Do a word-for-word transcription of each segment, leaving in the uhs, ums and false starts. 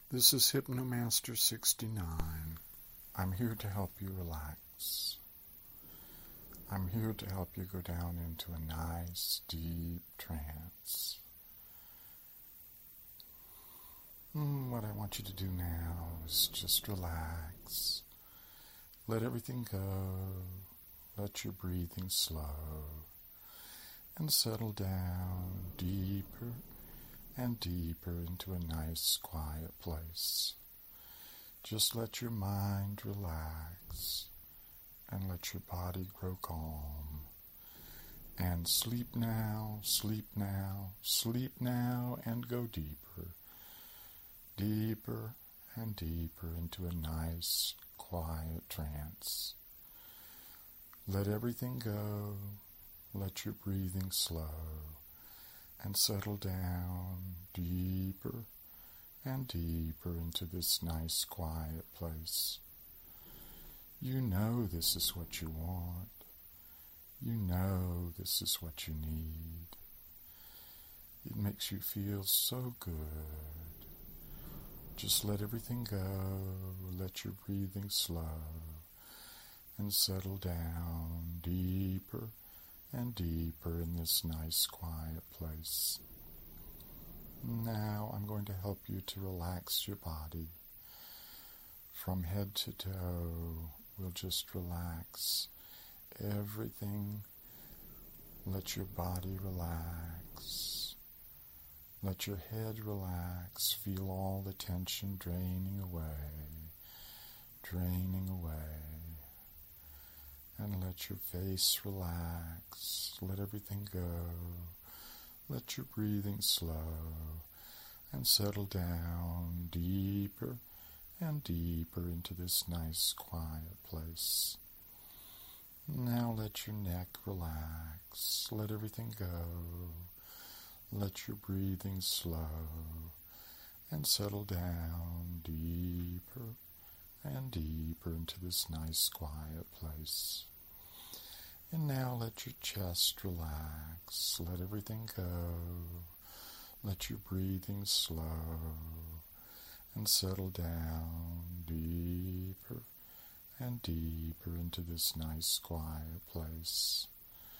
This is Hypnomaster sixty-nine. I'm here to help you relax. I'm here to help you go down into a nice, deep trance. Mm, what I want you to do now is just relax. Let everything go. Let your breathing slow. And settle down deeper and deeper into a nice, quiet place. Just let your mind relax and let your body grow calm. And sleep now, sleep now, sleep now, and go deeper, deeper and deeper into a nice, quiet trance. Let everything go. Let your breathing slow. And settle down deeper and deeper into this nice, quiet place. You know this is what you want. You know this is what you need. It makes you feel so good. Just let everything go. Let your breathing slow. And settle down deeper and deeper in this nice, quiet place. Now I'm going to help you to relax your body. From head to toe, we'll just relax everything. Let your body relax. Let your head relax. Feel all the tension draining away, draining away. And let your face relax. Let everything go. Let your breathing slow. And settle down deeper and deeper into this nice, quiet place. Now let your neck relax. Let everything go. Let your breathing slow. And settle down deeper and deeper into this nice, quiet place. And now let your chest relax. Let everything go. Let your breathing slow. And settle down deeper and deeper into this nice, quiet place.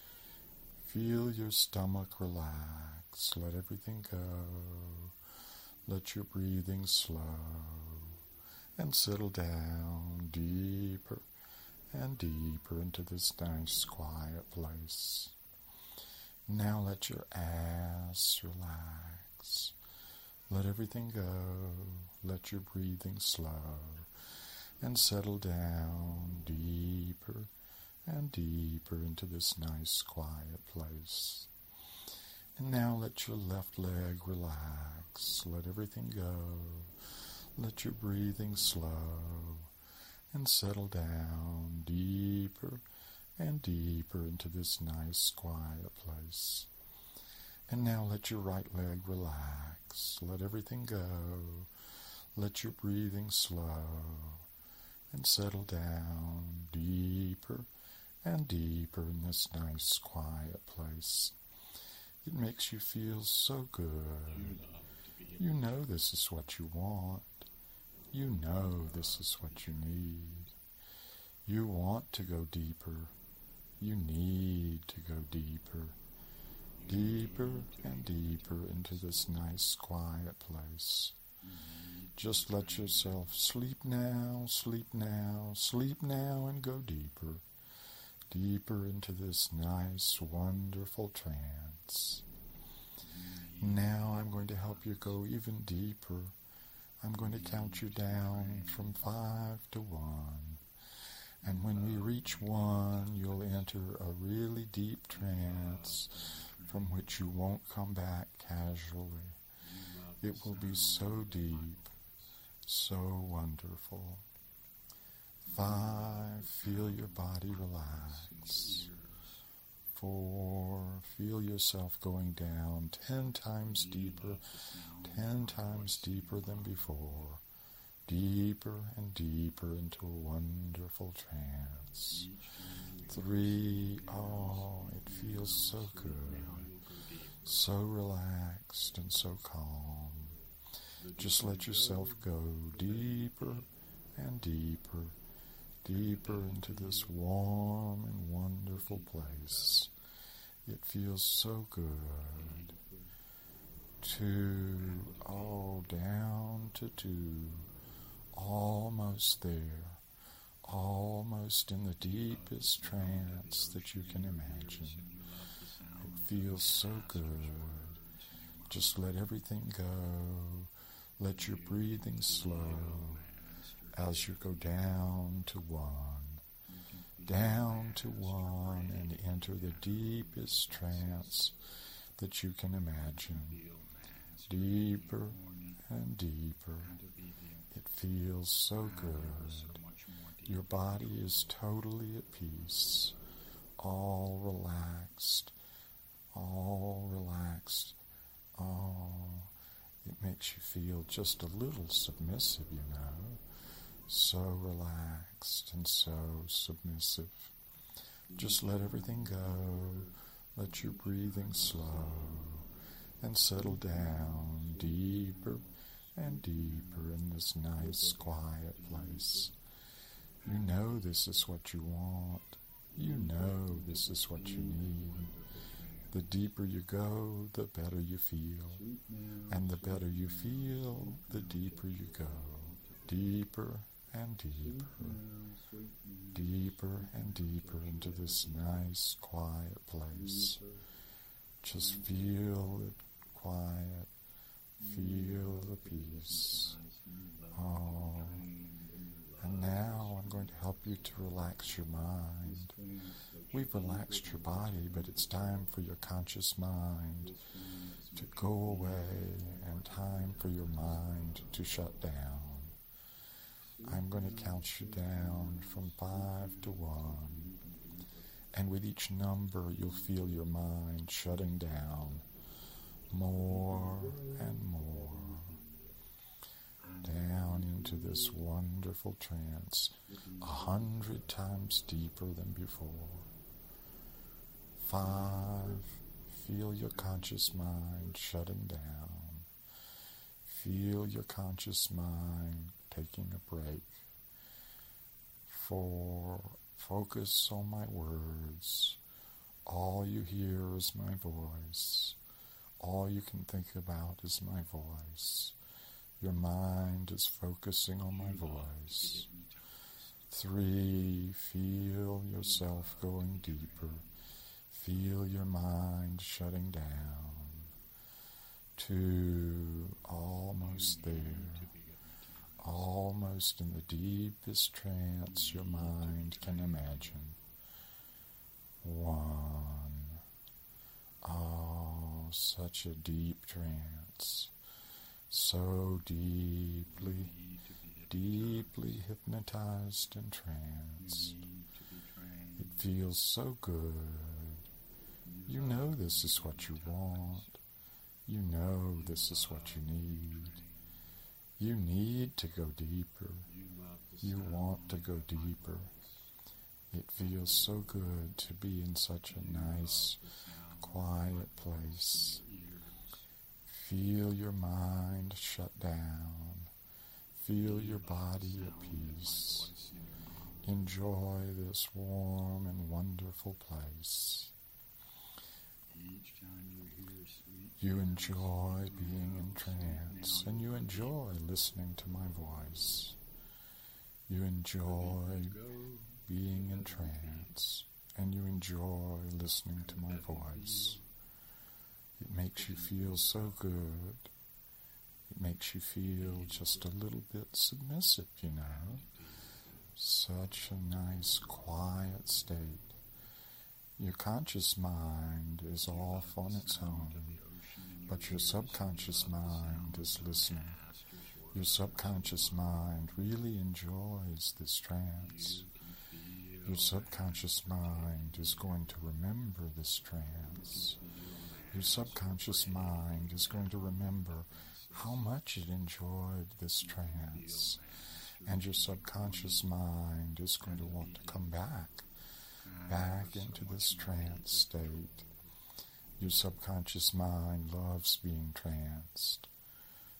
Feel your stomach relax. Let everything go. Let your breathing slow. And settle down deeper and deeper into this nice, quiet place. Now let your ass relax. Let everything go. Let your breathing slow. And settle down deeper and deeper into this nice, quiet place. And now let your left leg relax. Let everything go. Let your breathing slow and settle down deeper and deeper into this nice, quiet place. And now let your right leg relax. Let everything go. Let your breathing slow and settle down deeper and deeper in this nice, quiet place. It makes you feel so good. You know this is what you want. You know this is what you need. You want to go deeper. You need to go deeper. Deeper and deeper into this nice, quiet place. Just let yourself sleep now, sleep now, sleep now, and go deeper. Deeper into this nice, wonderful trance. Now I'm going to help you go even deeper. I'm going to count you down from five to one. And when we reach one, you'll enter a really deep trance from which you won't come back casually. It will be so deep, so wonderful. Five, feel your body relax. Four, feel yourself going down ten times deeper, ten times deeper than before, deeper and deeper into a wonderful trance. Three, oh, it feels so good, so relaxed and so calm. Just let yourself go deeper and deeper, deeper into this warm and wonderful place. It feels so good. Two, all down to two, almost there, almost in the deepest trance that you can imagine. It feels so good. Just let everything go. Let your breathing slow as you go down to one, down to one, and enter the deepest trance that you can imagine. Deeper and deeper. It feels so good. Your body is totally at peace, all relaxed, all relaxed. Oh, it makes you feel just a little submissive, you know. So relaxed and so submissive. Just let everything go. Let your breathing slow and settle down deeper and deeper in this nice, quiet place. You know this is what you want. You know this is what you need. The deeper you go, the better you feel. And the better you feel, the deeper you go. Deeper and deeper. Deeper and deeper into this nice, quiet place. Just feel it quiet. Feel the peace. Oh. And now I'm going to help you to relax your mind. We've relaxed your body, but it's time for your conscious mind to go away and time for your mind to shut down. I'm going to count you down from five to one. And with each number, you'll feel your mind shutting down more and more. Down into this wonderful trance, a hundred times deeper than before. Five, feel your conscious mind shutting down. Feel your conscious mind taking a break. Four, focus on my words. All you hear is my voice. All you can think about is my voice. Your mind is focusing on my voice. Three, feel yourself going deeper. Feel your mind shutting down. Two, almost there. Almost in the deepest trance your mind can imagine. One. Oh, such a deep trance. So deeply, deeply hypnotized and tranced. It feels so good. You know this is what you want. You know this is what you need. You need to go deeper. You want to go deeper. It feels so good to be in such a nice, quiet place. Feel your mind shut down. Feel your body at peace. Enjoy this warm and wonderful place. You enjoy being in trance, and you enjoy listening to my voice. You enjoy being in trance, and you enjoy listening to my voice. It makes you feel so good. It makes you feel just a little bit submissive, you know. Such a nice, quiet state. Your conscious mind is off on its own, but your subconscious mind is listening. Your subconscious mind really enjoys this trance. Your subconscious mind is going to remember this trance. Your subconscious mind is going to remember how much it enjoyed this trance. And your subconscious mind is going to want to come back, back into this trance state. Your subconscious mind loves being tranced.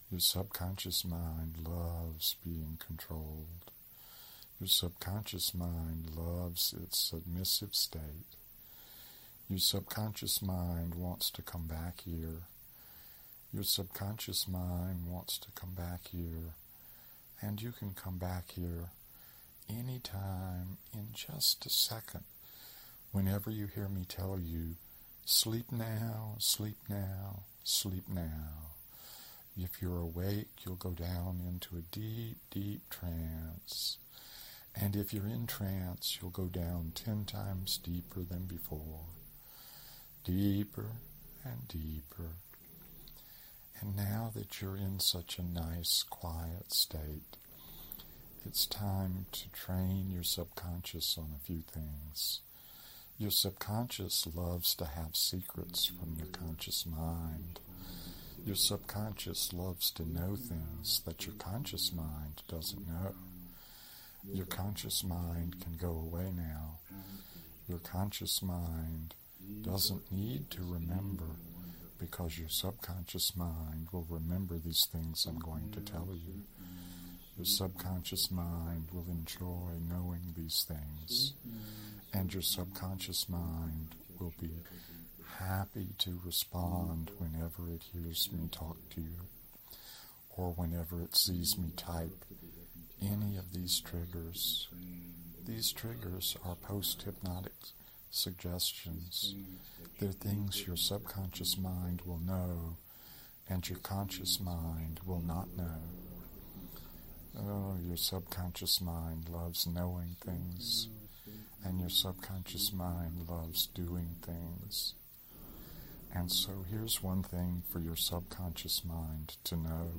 Your subconscious mind loves being controlled. Your subconscious mind loves its submissive state. Your subconscious mind wants to come back here. Your subconscious mind wants to come back here. And you can come back here anytime in just a second. Whenever you hear me tell you, sleep now, sleep now, sleep now. If you're awake, you'll go down into a deep, deep trance. And if you're in trance, you'll go down ten times deeper than before. Deeper and deeper. And now that you're in such a nice, quiet state, it's time to train your subconscious on a few things. Your subconscious loves to have secrets from your conscious mind. Your subconscious loves to know things that your conscious mind doesn't know. Your conscious mind can go away now. Your conscious mind doesn't need to remember, because your subconscious mind will remember these things I'm going to tell you. Your subconscious mind will enjoy knowing these things, and your subconscious mind will be happy to respond whenever it hears me talk to you, or whenever it sees me type any of these triggers. These triggers are post-hypnotic suggestions. They're things your subconscious mind will know, and your conscious mind will not know. Oh, your subconscious mind loves knowing things, and your subconscious mind loves doing things. And so here's one thing for your subconscious mind to know.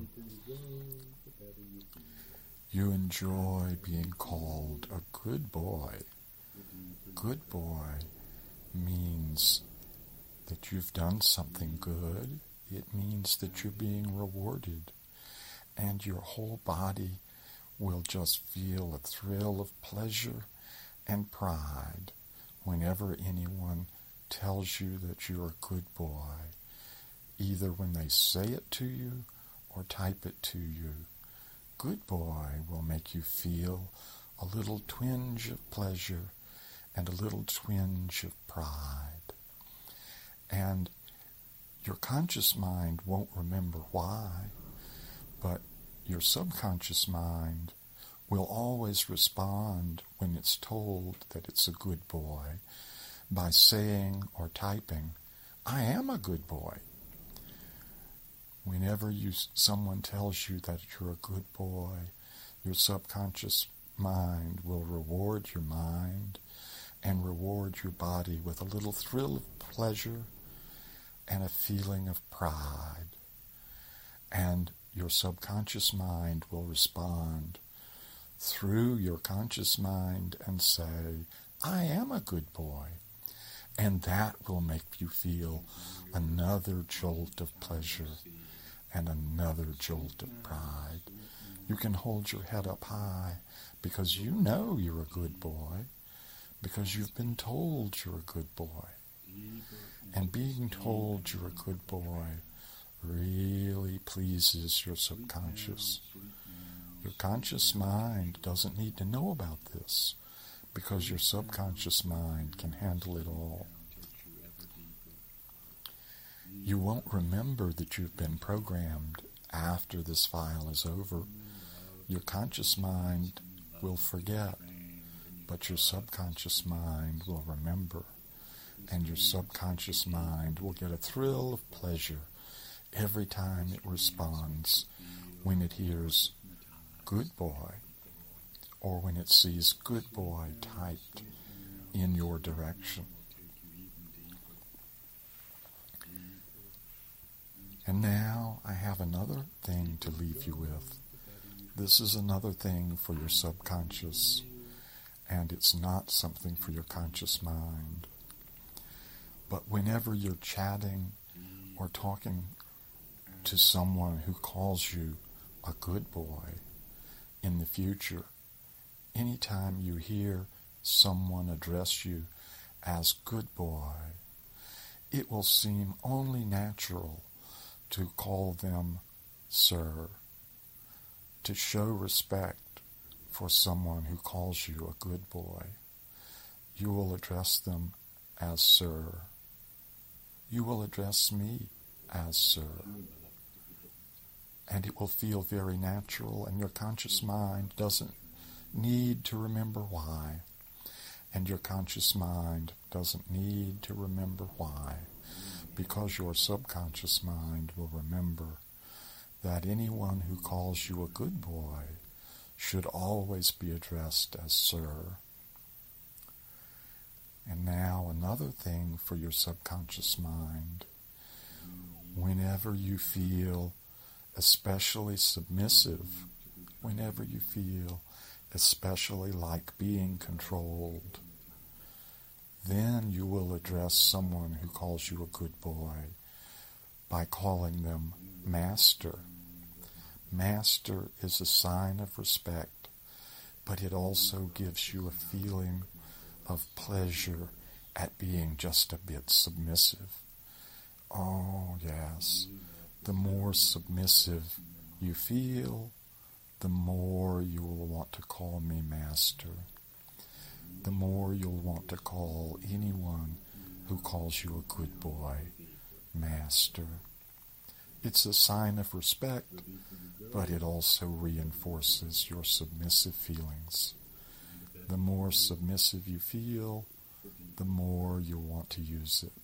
You enjoy being called a good boy. Good boy means that you've done something good. It means that you're being rewarded. And your whole body will just feel a thrill of pleasure and pride whenever anyone tells you that you're a good boy, either when they say it to you or type it to you. Good boy will make you feel a little twinge of pleasure and a little twinge of pride. And your conscious mind won't remember why, but your subconscious mind will always respond when it's told that it's a good boy by saying or typing, I am a good boy. Whenever you someone tells you that you're a good boy, your subconscious mind will reward your mind and reward your body with a little thrill of pleasure and a feeling of pride. And your subconscious mind will respond through your conscious mind and say, I am a good boy. And that will make you feel another jolt of pleasure and another jolt of pride. You can hold your head up high because you know you're a good boy, because you've been told you're a good boy. And being told you're a good boy really pleases your subconscious. Your conscious mind doesn't need to know about this, because your subconscious mind can handle it all. You won't remember that you've been programmed after this file is over. Your conscious mind will forget, but your subconscious mind will remember. And your subconscious mind will get a thrill of pleasure every time it responds when it hears good boy, or when it sees good boy typed in your direction. And now I have another thing to leave you with. This is another thing for your subconscious, and it's not something for your conscious mind. But whenever you're chatting or talking to someone who calls you a good boy in the future, anytime you hear someone address you as good boy, it will seem only natural to call them sir. To show respect for someone who calls you a good boy, you will address them as sir. You will address me as sir. And it will feel very natural, and your conscious mind doesn't need to remember why. And your conscious mind doesn't need to remember why, because your subconscious mind will remember that anyone who calls you a good boy should always be addressed as sir. And now another thing for your subconscious mind. Whenever you feel especially submissive, whenever you feel especially like being controlled, then you will address someone who calls you a good boy by calling them master. Master is a sign of respect, but it also gives you a feeling of pleasure at being just a bit submissive. Oh, yes. The more submissive you feel, the more you will want to call me master. The more you'll want to call anyone who calls you a good boy master. It's a sign of respect, but it also reinforces your submissive feelings. The more submissive you feel, the more you'll want to use it.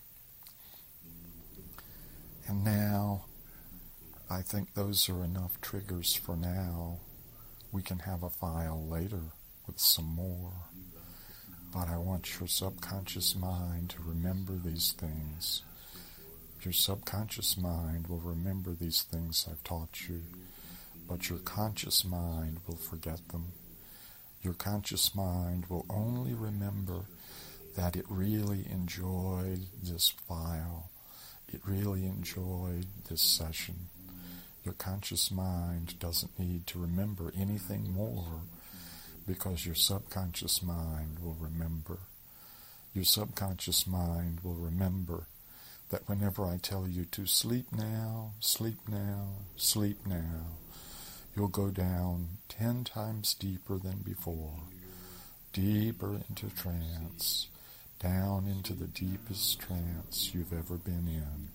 And now, I think those are enough triggers for now. We can have a file later with some more. But I want your subconscious mind to remember these things. Your subconscious mind will remember these things I've taught you, but your conscious mind will forget them. Your conscious mind will only remember that it really enjoyed this file. It really enjoyed this session. Your conscious mind doesn't need to remember anything more because your subconscious mind will remember. Your subconscious mind will remember that whenever I tell you to sleep now, sleep now, sleep now, you'll go down ten times deeper than before, deeper into trance, down into the deepest trance you've ever been in.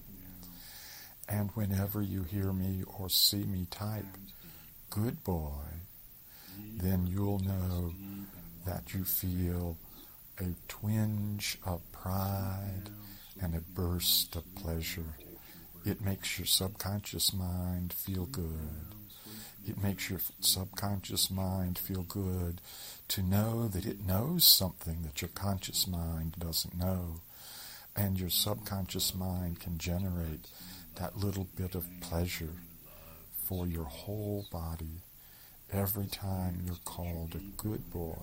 And whenever you hear me or see me type, good boy, then you'll know that you feel a twinge of pride and a burst of pleasure. It makes your subconscious mind feel good. It makes your subconscious mind feel good to know that it knows something that your conscious mind doesn't know. And your subconscious mind can generate that little bit of pleasure for your whole body every time you're called a good boy.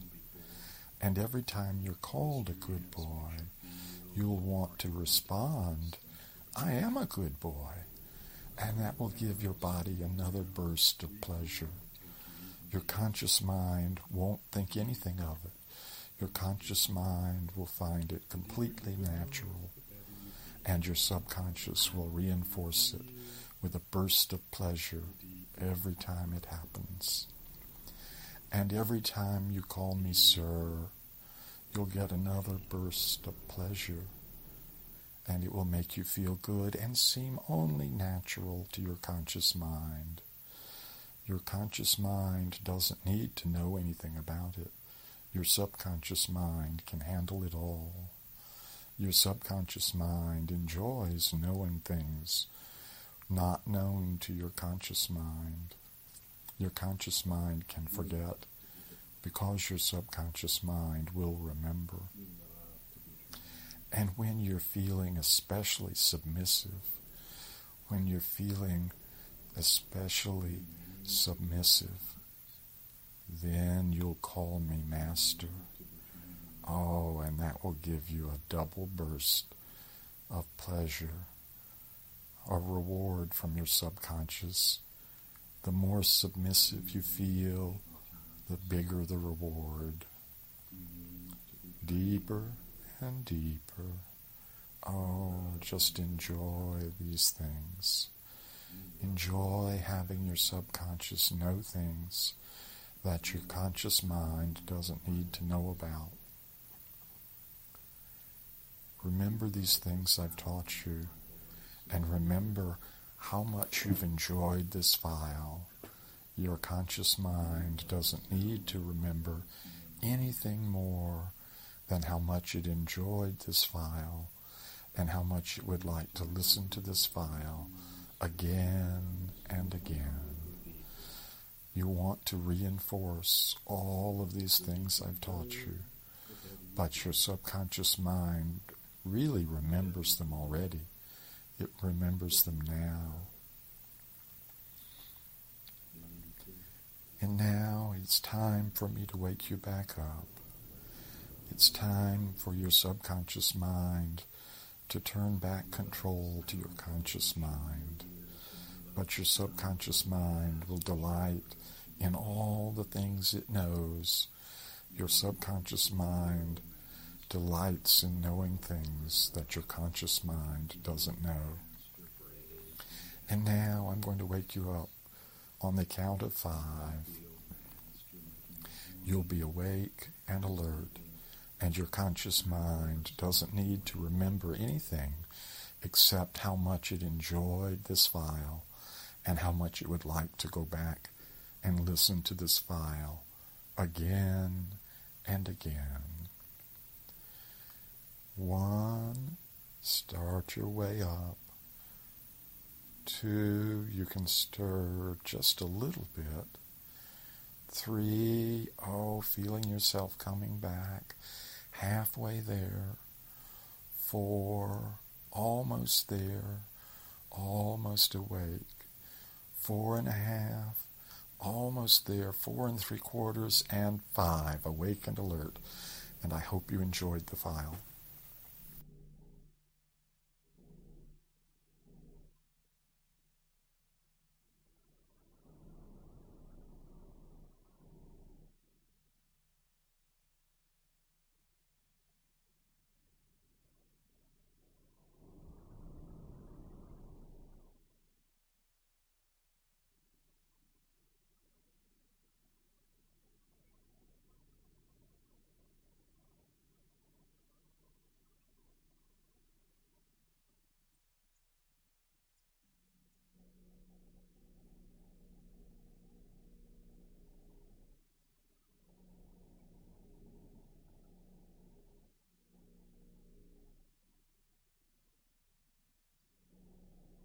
And every time you're called a good boy, you'll want to respond, I am a good boy. And that will give your body another burst of pleasure. Your conscious mind won't think anything of it. Your conscious mind will find it completely natural. And your subconscious will reinforce it with a burst of pleasure every time it happens. And every time you call me sir, you'll get another burst of pleasure. And it will make you feel good and seem only natural to your conscious mind. Your conscious mind doesn't need to know anything about it. Your subconscious mind can handle it all. Your subconscious mind enjoys knowing things not known to your conscious mind. Your conscious mind can forget because your subconscious mind will remember. And when you're feeling especially submissive, when you're feeling especially submissive, then you'll call me master. Oh, and that will give you a double burst of pleasure, a reward from your subconscious. The more submissive you feel, the bigger the reward. Deeper and deeper. Oh, just enjoy these things. Enjoy having your subconscious know things that your conscious mind doesn't need to know about. Remember these things I've taught you, and remember how much you've enjoyed this file. Your conscious mind doesn't need to remember anything more than how much it enjoyed this file and how much it would like to listen to this file again and again. You want to reinforce all of these things I've taught you, but your subconscious mind really remembers them already. It remembers them now. And now it's time for me to wake you back up. It's time for your subconscious mind to turn back control to your conscious mind. But your subconscious mind will delight in all the things it knows. Your subconscious mind delights in knowing things that your conscious mind doesn't know. And now I'm going to wake you up. On the count of five, you'll be awake and alert, and your conscious mind doesn't need to remember anything except how much it enjoyed this file and how much it would like to go back and listen to this file again and again. One, start your way up. Two, you can stir just a little bit. Three, oh, feeling yourself coming back, halfway there. Four, almost there, almost awake. Four and a half, almost there. Four and three quarters, and five, awake and alert. And I hope you enjoyed the file.